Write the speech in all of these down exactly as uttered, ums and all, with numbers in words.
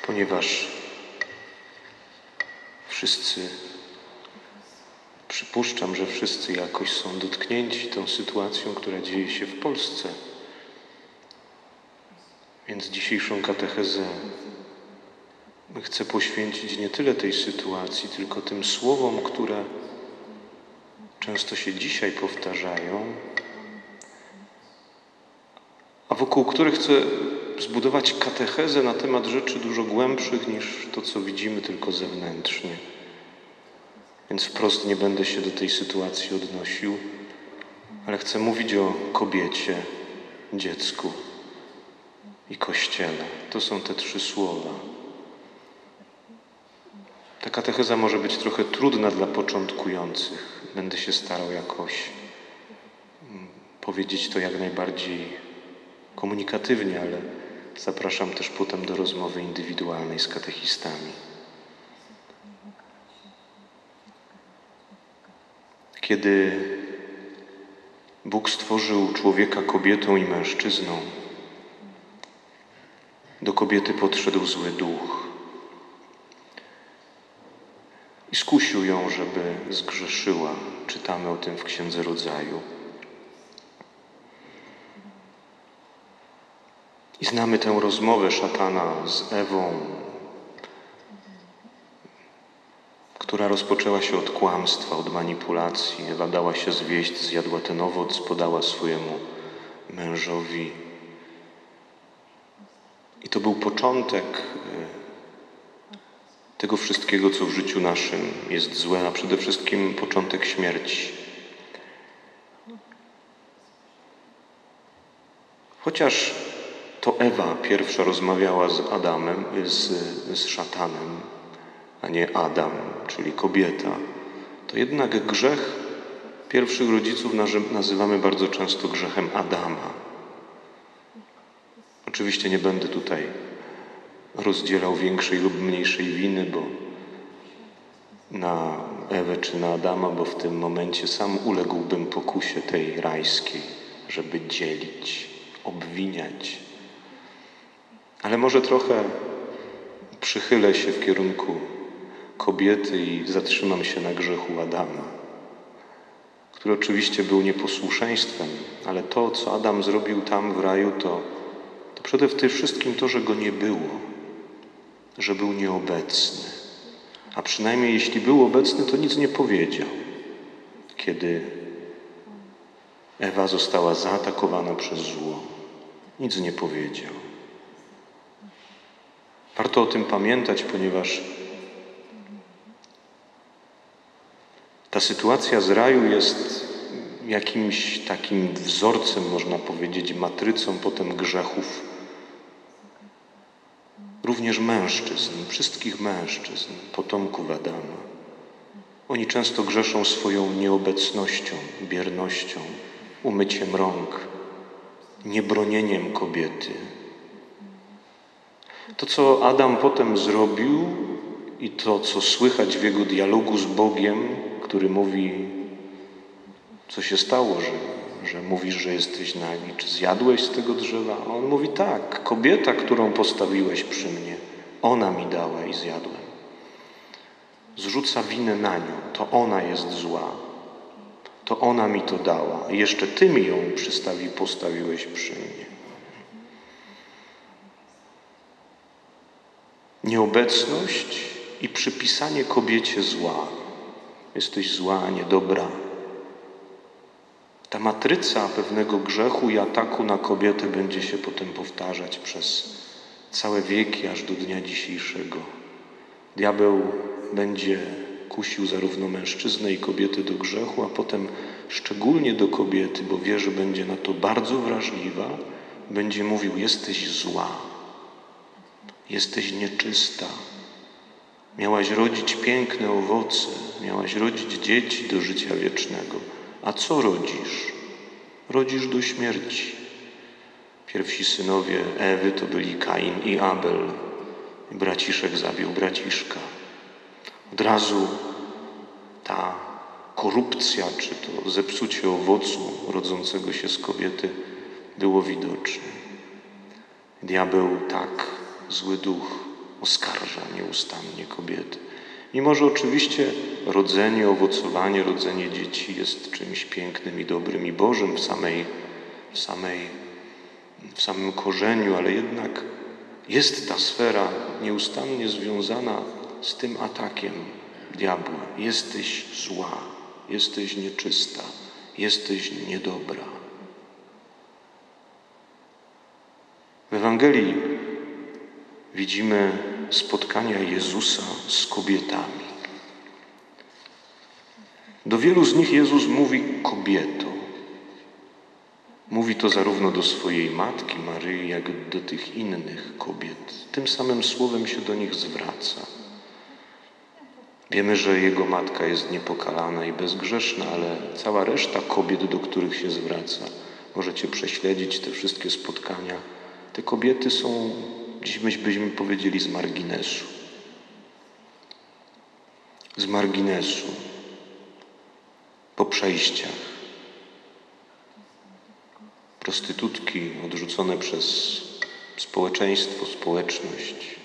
ponieważ wszyscy, przypuszczam, że wszyscy jakoś są dotknięci tą sytuacją, która dzieje się w Polsce. Więc dzisiejszą katechezę chcę poświęcić nie tyle tej sytuacji, tylko tym słowom, które często się dzisiaj powtarzają, a wokół których chcę zbudować katechezę na temat rzeczy dużo głębszych niż to, co widzimy tylko zewnętrznie. Więc wprost nie będę się do tej sytuacji odnosił, ale chcę mówić o kobiecie, dziecku i Kościele. To są te trzy słowa. Ta katecheza może być trochę trudna dla początkujących. Będę się starał jakoś powiedzieć to jak najbardziej komunikatywnie, ale zapraszam też potem do rozmowy indywidualnej z katechistami. Kiedy Bóg stworzył człowieka kobietą i mężczyzną, do kobiety podszedł zły duch i skusił ją, żeby zgrzeszyła. Czytamy o tym w Księdze Rodzaju. I znamy tę rozmowę szatana z Ewą, która rozpoczęła się od kłamstwa, od manipulacji. Ewa dała się zwieść, zjadła ten owoc, podała swojemu mężowi. I to był początek tego wszystkiego, co w życiu naszym jest złe, a przede wszystkim początek śmierci. Chociaż to Ewa pierwsza rozmawiała z Adamem, z, z szatanem, a nie Adam, czyli kobieta, to jednak grzech pierwszych rodziców nazywamy bardzo często grzechem Adama. Oczywiście nie będę tutaj rozdzielał większej lub mniejszej winy, bo na Ewę czy na Adama, bo w tym momencie sam uległbym pokusie tej rajskiej, żeby dzielić, obwiniać. Ale może trochę przychylę się w kierunku kobiety i zatrzymam się na grzechu Adama, który oczywiście był nieposłuszeństwem, ale to, co Adam zrobił tam w raju, to, to przede wszystkim to, że go nie było, że był nieobecny. A przynajmniej jeśli był obecny, to nic nie powiedział, kiedy Ewa została zaatakowana przez zło. Nic nie powiedział. Warto o tym pamiętać, ponieważ ta sytuacja z raju jest jakimś takim wzorcem, można powiedzieć, matrycą potem grzechów również mężczyzn, wszystkich mężczyzn, potomków Adama. Oni często grzeszą swoją nieobecnością, biernością, umyciem rąk, niebronieniem kobiety. To, co Adam potem zrobił i to, co słychać w jego dialogu z Bogiem, który mówi, co się stało, że, że mówisz, że jesteś nagi, czy zjadłeś z tego drzewa? A on mówi tak, kobieta, którą postawiłeś przy mnie, ona mi dała i zjadłem. Zrzuca winę na nią, to ona jest zła, to ona mi to dała i jeszcze ty mi ją przystawi, postawiłeś przy mnie. Nieobecność i przypisanie kobiecie zła. Jesteś zła, niedobra. Ta matryca pewnego grzechu i ataku na kobietę będzie się potem powtarzać przez całe wieki, aż do dnia dzisiejszego. Diabeł będzie kusił zarówno mężczyznę i kobietę do grzechu, a potem szczególnie do kobiety, bo wie, że będzie na to bardzo wrażliwa, będzie mówił, jesteś zła, jesteś nieczysta, miałaś rodzić piękne owoce, miałaś rodzić dzieci do życia wiecznego. A co rodzisz? Rodzisz do śmierci. Pierwsi synowie Ewy to byli Kain i Abel. Braciszek zabił braciszka. Od razu ta korupcja, czy to zepsucie owocu rodzącego się z kobiety było widoczne. Diabeł tak, zły duch oskarża nieustannie kobiety. Mimo że oczywiście rodzenie, owocowanie, rodzenie dzieci jest czymś pięknym i dobrym i Bożym w samej, w samej, w samym korzeniu, ale jednak jest ta sfera nieustannie związana z tym atakiem diabła. Jesteś zła, jesteś nieczysta, jesteś niedobra. W Ewangelii widzimy spotkania Jezusa z kobietami. Do wielu z nich Jezus mówi kobieto. Mówi to zarówno do swojej matki Maryi, jak i do tych innych kobiet. Tym samym słowem się do nich zwraca. Wiemy, że jego matka jest niepokalana i bezgrzeszna, ale cała reszta kobiet, do których się zwraca, możecie prześledzić te wszystkie spotkania. Te kobiety są, dziś byśmy powiedzieli, z marginesu. Z marginesu. Po przejściach. Prostytutki odrzucone przez społeczeństwo, społeczność.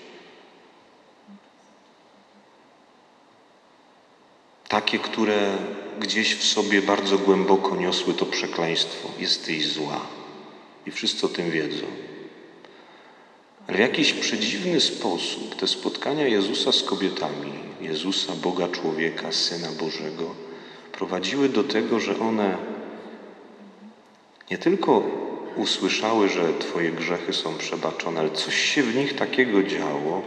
Takie, które gdzieś w sobie bardzo głęboko niosły to przekleństwo. Jesteś zła. I wszyscy o tym wiedzą. Ale w jakiś przedziwny sposób te spotkania Jezusa z kobietami, Jezusa, Boga człowieka, Syna Bożego, prowadziły do tego, że one nie tylko usłyszały, że Twoje grzechy są przebaczone, ale coś się w nich takiego działo,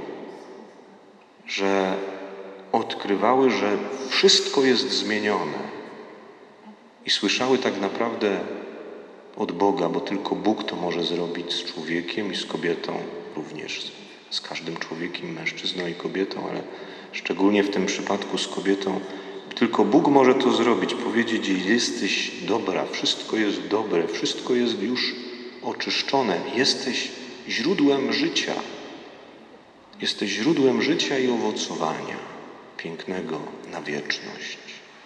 że odkrywały, że wszystko jest zmienione i słyszały tak naprawdę od Boga, bo tylko Bóg to może zrobić z człowiekiem i z kobietą, również z każdym człowiekiem, mężczyzną i kobietą, ale szczególnie w tym przypadku z kobietą. Tylko Bóg może to zrobić, powiedzieć jej: jesteś dobra, wszystko jest dobre, wszystko jest już oczyszczone, jesteś źródłem życia. Jesteś źródłem życia i owocowania pięknego na wieczność.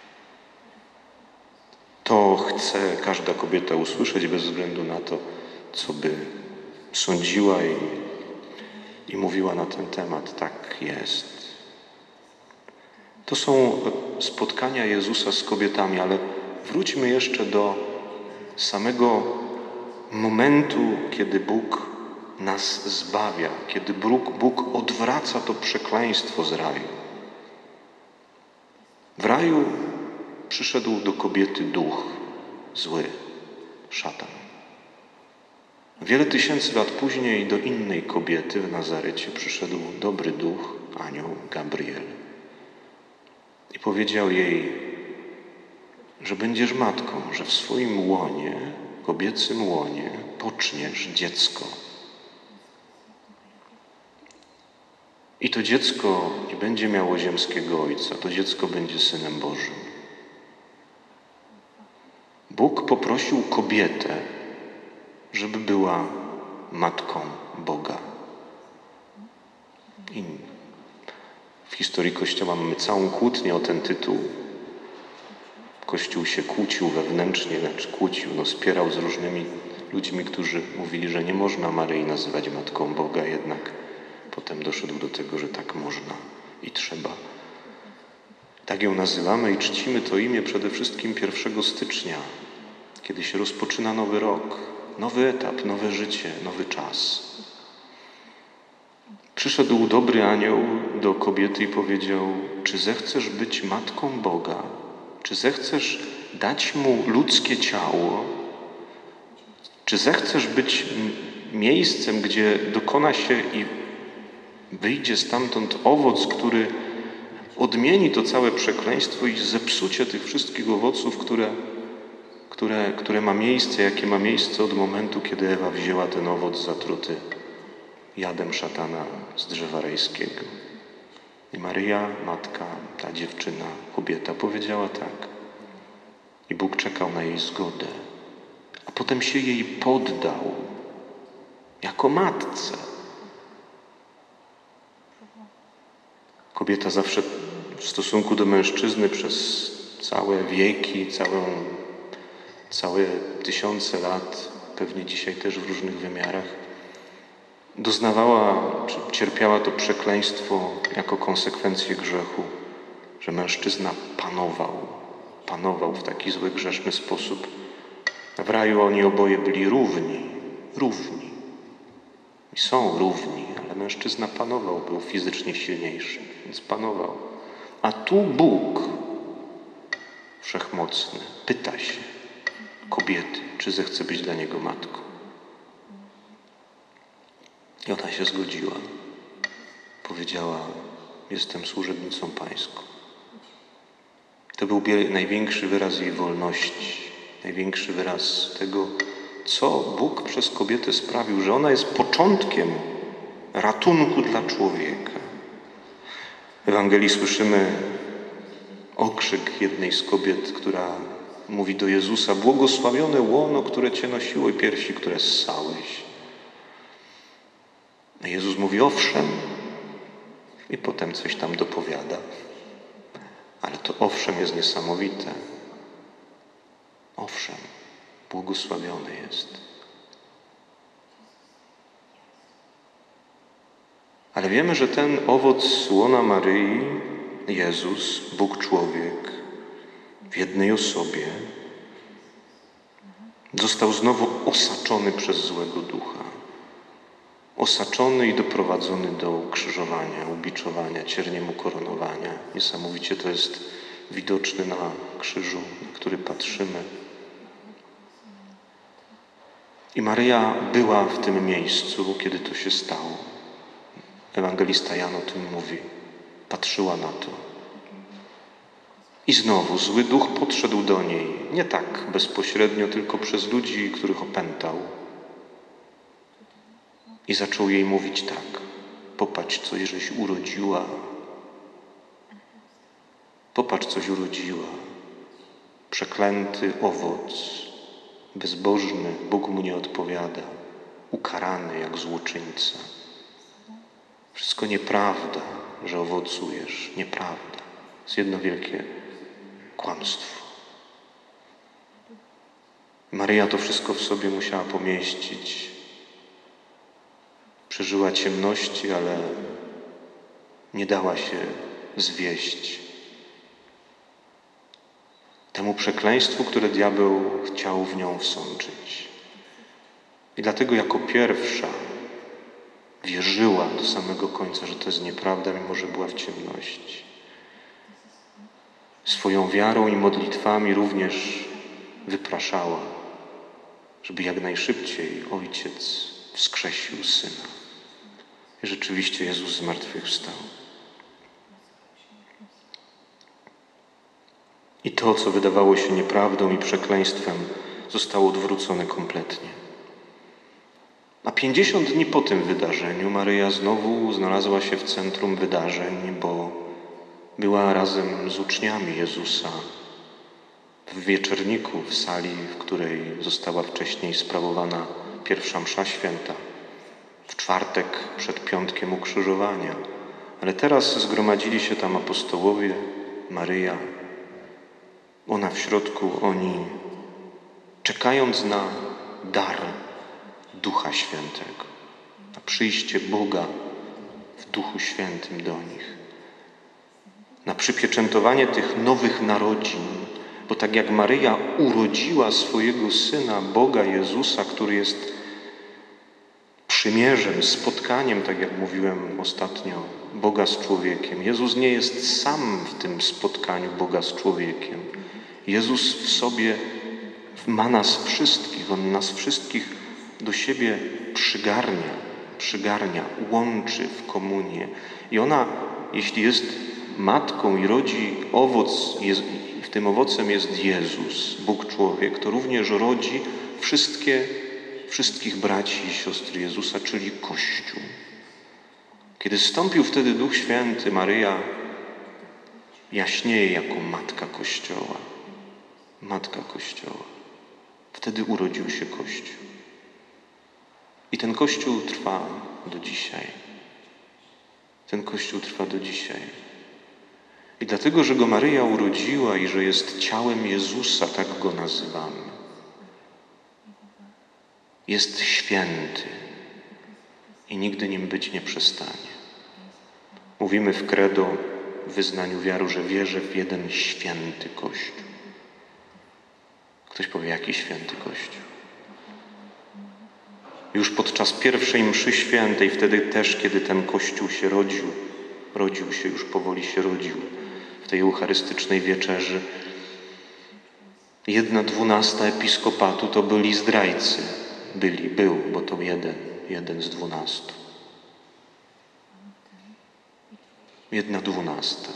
To chce każda kobieta usłyszeć bez względu na to, co by sądziła i, i mówiła na ten temat. Tak jest. To są spotkania Jezusa z kobietami, ale wróćmy jeszcze do samego momentu, kiedy Bóg nas zbawia, kiedy Bóg, Bóg odwraca to przekleństwo z raju. W raju przyszedł do kobiety duch zły, szatan. Wiele tysięcy lat później do innej kobiety w Nazarecie przyszedł dobry duch, anioł Gabriel. I powiedział jej, że będziesz matką, że w swoim łonie, kobiecym łonie, poczniesz dziecko. I to dziecko nie będzie miało ziemskiego ojca, to dziecko będzie Synem Bożym. Bóg poprosił kobietę, żeby była matką Boga. I w historii Kościoła mamy całą kłótnię o ten tytuł. Kościół się kłócił wewnętrznie, znaczy kłócił, no spierał z różnymi ludźmi, którzy mówili, że nie można Maryi nazywać matką Boga, jednak potem doszedł do tego, że tak można i trzeba. Tak ją nazywamy i czcimy to imię przede wszystkim pierwszego stycznia, kiedy się rozpoczyna nowy rok, nowy etap, nowe życie, nowy czas. Przyszedł dobry anioł do kobiety i powiedział: czy zechcesz być matką Boga? Czy zechcesz dać mu ludzkie ciało? Czy zechcesz być miejscem, gdzie dokona się i wyjdzie stamtąd owoc, który odmieni to całe przekleństwo i zepsucie tych wszystkich owoców, które, które, które ma miejsce, jakie ma miejsce od momentu, kiedy Ewa wzięła ten owoc zatruty jadem szatana z drzewa rajskiego. I Maryja, matka, ta dziewczyna, kobieta powiedziała tak. I Bóg czekał na jej zgodę. A potem się jej poddał jako matce. Kobieta zawsze w stosunku do mężczyzny przez całe wieki, całą, całe tysiące lat, pewnie dzisiaj też w różnych wymiarach, doznawała, czy cierpiała to przekleństwo jako konsekwencję grzechu, że mężczyzna panował, panował w taki zły, grzeszny sposób. W raju oni oboje byli równi, równi. I są równi, ale mężczyzna panował, był fizycznie silniejszy, więc panował. A tu Bóg Wszechmocny pyta się kobiety, czy zechce być dla niego matką. I ona się zgodziła. Powiedziała, jestem służebnicą pańską. To był największy wyraz jej wolności, największy wyraz tego, co Bóg przez kobietę sprawił, że ona jest początkiem ratunku dla człowieka. W Ewangelii słyszymy okrzyk jednej z kobiet, która mówi do Jezusa, błogosławione łono, które Cię nosiło i piersi, które ssałeś. A Jezus mówi, owszem, i potem coś tam dopowiada. Ale to owszem jest niesamowite. Owszem, błogosławiony jest. Ale wiemy, że ten owoc z łona Maryi, Jezus, Bóg człowiek, w jednej osobie, został znowu osaczony przez złego ducha. Osaczony i doprowadzony do ukrzyżowania, ubiczowania, cierniem ukoronowania. Niesamowicie to jest widoczne na krzyżu, na który patrzymy. I Maryja była w tym miejscu, kiedy to się stało. Ewangelista Jan o tym mówi. Patrzyła na to. I znowu zły duch podszedł do niej. Nie tak bezpośrednio, tylko przez ludzi, których opętał. I zaczął jej mówić tak. Popatrz, coś żeś urodziła. Popatrz, coś urodziła. Przeklęty owoc, bezbożny, Bóg mu nie odpowiada. Ukarany jak złoczyńca. Wszystko nieprawda, że owocujesz. Nieprawda. Jest jedno wielkie kłamstwo. Maryja to wszystko w sobie musiała pomieścić. Przeżyła ciemności, ale nie dała się zwieść temu przekleństwu, które diabeł chciał w nią wsączyć. I dlatego jako pierwsza wierzyła do samego końca, że to jest nieprawda, mimo że była w ciemności. Swoją wiarą i modlitwami również wypraszała, żeby jak najszybciej Ojciec wskrzesił Syna. I rzeczywiście Jezus zmartwychwstał. I to, co wydawało się nieprawdą i przekleństwem, zostało odwrócone kompletnie. A pięćdziesiąt dni po tym wydarzeniu Maryja znowu znalazła się w centrum wydarzeń, bo była razem z uczniami Jezusa w wieczorniku, w sali, w której została wcześniej sprawowana pierwsza msza święta, w czwartek przed piątkiem ukrzyżowania. Ale teraz zgromadzili się tam apostołowie, Maryja, ona w środku, oni czekając na dar Ducha Świętego, na przyjście Boga w Duchu Świętym do nich, na przypieczętowanie tych nowych narodzin, bo tak jak Maryja urodziła swojego Syna, Boga Jezusa, który jest przymierzem, spotkaniem, tak jak mówiłem ostatnio, Boga z człowiekiem. Jezus nie jest sam w tym spotkaniu Boga z człowiekiem. Jezus w sobie ma nas wszystkich, On nas wszystkich do siebie przygarnia, przygarnia, łączy w komunię. I ona, jeśli jest matką i rodzi owoc, jest, w tym owocem jest Jezus, Bóg człowiek, to również rodzi wszystkie, wszystkich braci i siostry Jezusa, czyli Kościół. Kiedy zstąpił wtedy Duch Święty, Maryja jaśnieje jako Matka Kościoła. Matka Kościoła. Wtedy urodził się Kościół. I ten Kościół trwa do dzisiaj. Ten Kościół trwa do dzisiaj. I dlatego, że go Maryja urodziła i że jest ciałem Jezusa, tak go nazywamy. Jest święty. i nigdy nim być nie przestanie. Mówimy w credo, w wyznaniu wiary, że wierzę w jeden święty Kościół. Ktoś powie, jaki święty Kościół? Już podczas pierwszej mszy świętej, wtedy też, kiedy ten Kościół się rodził, rodził się, już powoli się rodził, w tej eucharystycznej wieczerzy, jedna dwunasta episkopatu to byli zdrajcy. Byli, był, bo to jeden, jeden z dwunastu. Jedna dwunasta.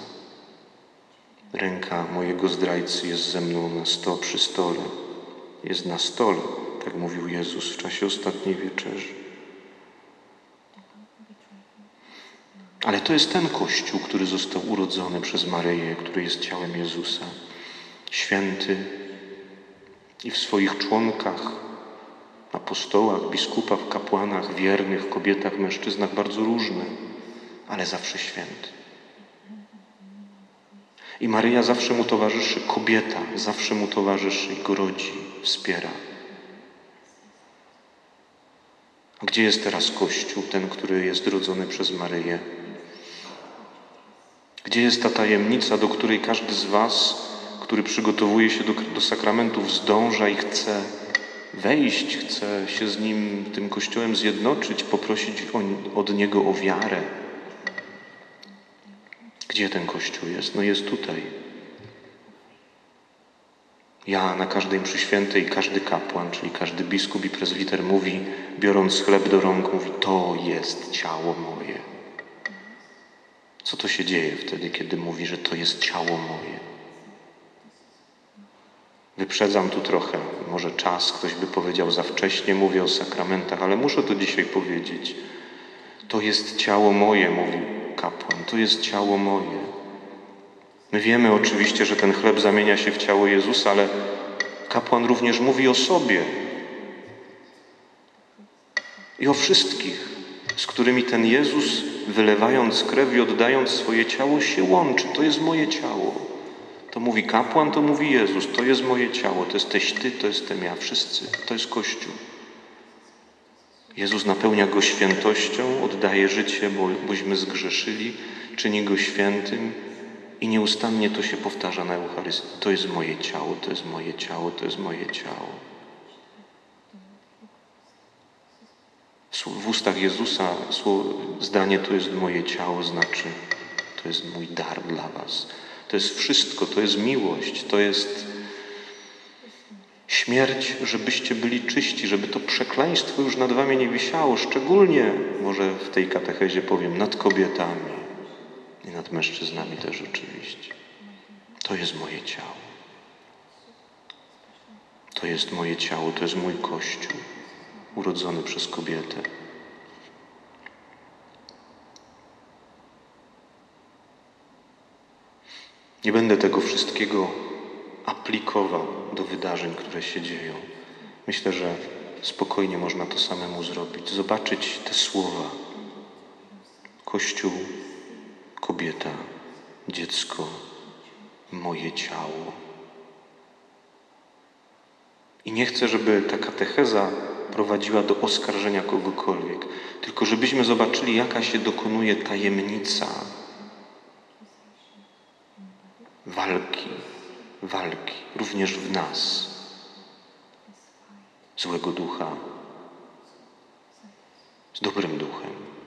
Ręka mojego zdrajcy jest ze mną na sto przy stole. Jest na stole, tak mówił Jezus w czasie ostatniej wieczerzy. Ale to jest ten Kościół, który został urodzony przez Maryję, który jest ciałem Jezusa. Święty i w swoich członkach, apostołach, biskupach, kapłanach, wiernych, kobietach, mężczyznach bardzo różny, ale zawsze święty. I Maryja zawsze mu towarzyszy, kobieta zawsze mu towarzyszy i go rodzi, wspiera. A gdzie jest teraz Kościół, ten, który jest rodzony przez Maryję? Gdzie jest ta tajemnica, do której każdy z was, który przygotowuje się do, do sakramentów, zdąża i chce wejść, chce się z nim, tym Kościołem zjednoczyć, poprosić o, od Niego o wiarę? Gdzie ten Kościół jest? No jest tutaj. Ja na każdej mszy świętej, każdy kapłan, czyli każdy biskup i prezbiter mówi, biorąc chleb do rąk, mówi, to jest ciało moje. Co to się dzieje wtedy, kiedy mówi, że to jest ciało moje? Wyprzedzam tu trochę, może czas, ktoś by powiedział za wcześnie, mówię o sakramentach, ale muszę to dzisiaj powiedzieć. To jest ciało moje, mówi kapłan, to jest ciało moje. My wiemy oczywiście, że ten chleb zamienia się w ciało Jezusa, ale kapłan również mówi o sobie i o wszystkich, z którymi ten Jezus, wylewając krew i oddając swoje ciało, się łączy. To jest moje ciało. To mówi kapłan, to mówi Jezus. To jest moje ciało, to jesteś Ty, to jestem ja. Wszyscy. To jest Kościół. Jezus napełnia go świętością, oddaje życie, bo, bośmy zgrzeszyli, czyni go świętym i nieustannie to się powtarza na Eucharystii. To jest moje ciało, to jest moje ciało, to jest moje ciało. W ustach Jezusa zdanie to jest moje ciało znaczy to jest mój dar dla was. To jest wszystko, to jest miłość, to jest śmierć, żebyście byli czyści, żeby to przekleństwo już nad wami nie wisiało, szczególnie, może w tej katechezie powiem, nad kobietami i nad mężczyznami też oczywiście. To jest moje ciało. To jest moje ciało, to jest mój Kościół, urodzony przez kobietę. Nie będę tego wszystkiego aplikował do wydarzeń, które się dzieją. Myślę, że spokojnie można to samemu zrobić. Zobaczyć te słowa. Kościół, kobieta, dziecko, moje ciało. I nie chcę, żeby ta katecheza prowadziła do oskarżenia kogokolwiek, tylko żebyśmy zobaczyli, jaka się dokonuje tajemnica walki, walki, również w nas, złego ducha, z dobrym duchem.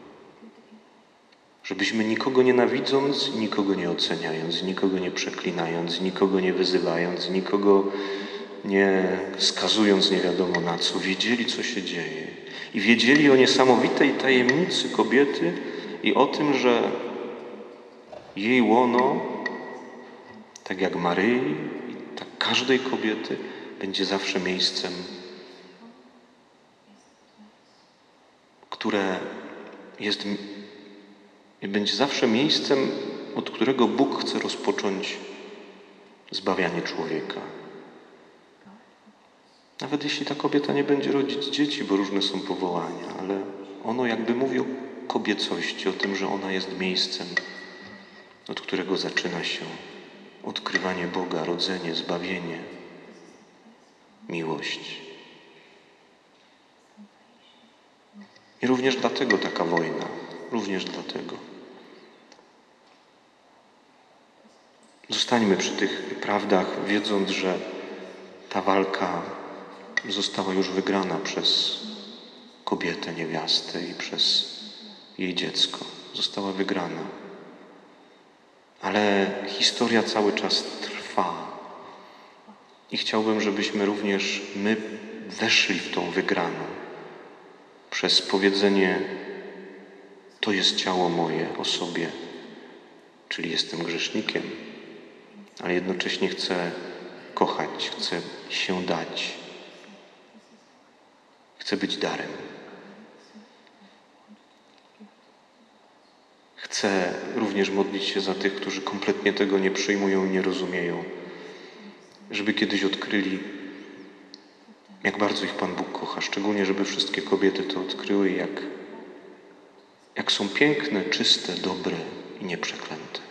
Żebyśmy nikogo nienawidząc, nikogo nie oceniając, nikogo nie przeklinając, nikogo nie wyzywając, nikogo nie skazując nie wiadomo na co, wiedzieli, co się dzieje. I wiedzieli o niesamowitej tajemnicy kobiety i o tym, że jej łono, tak jak Maryi i tak każdej kobiety, będzie zawsze miejscem, które jest, będzie zawsze miejscem, od którego Bóg chce rozpocząć zbawianie człowieka. Nawet jeśli ta kobieta nie będzie rodzić dzieci, bo różne są powołania, ale ono jakby mówi o kobiecości, o tym, że ona jest miejscem, od którego zaczyna się odkrywanie Boga, rodzenie, zbawienie, miłość. I również dlatego taka wojna, również dlatego. Zostańmy przy tych prawdach, wiedząc, że ta walka została już wygrana przez kobietę, niewiastę i przez jej dziecko. Została wygrana. Ale historia cały czas trwa. I chciałbym, żebyśmy również my weszli w tą wygraną przez powiedzenie: to jest ciało moje o sobie, czyli jestem grzesznikiem, ale jednocześnie chcę kochać, chcę się dać, chcę być darem. Chcę również modlić się za tych, którzy kompletnie tego nie przyjmują i nie rozumieją, żeby kiedyś odkryli, jak bardzo ich Pan Bóg kocha, szczególnie żeby wszystkie kobiety to odkryły, jak, jak są piękne, czyste, dobre i nieprzeklęte.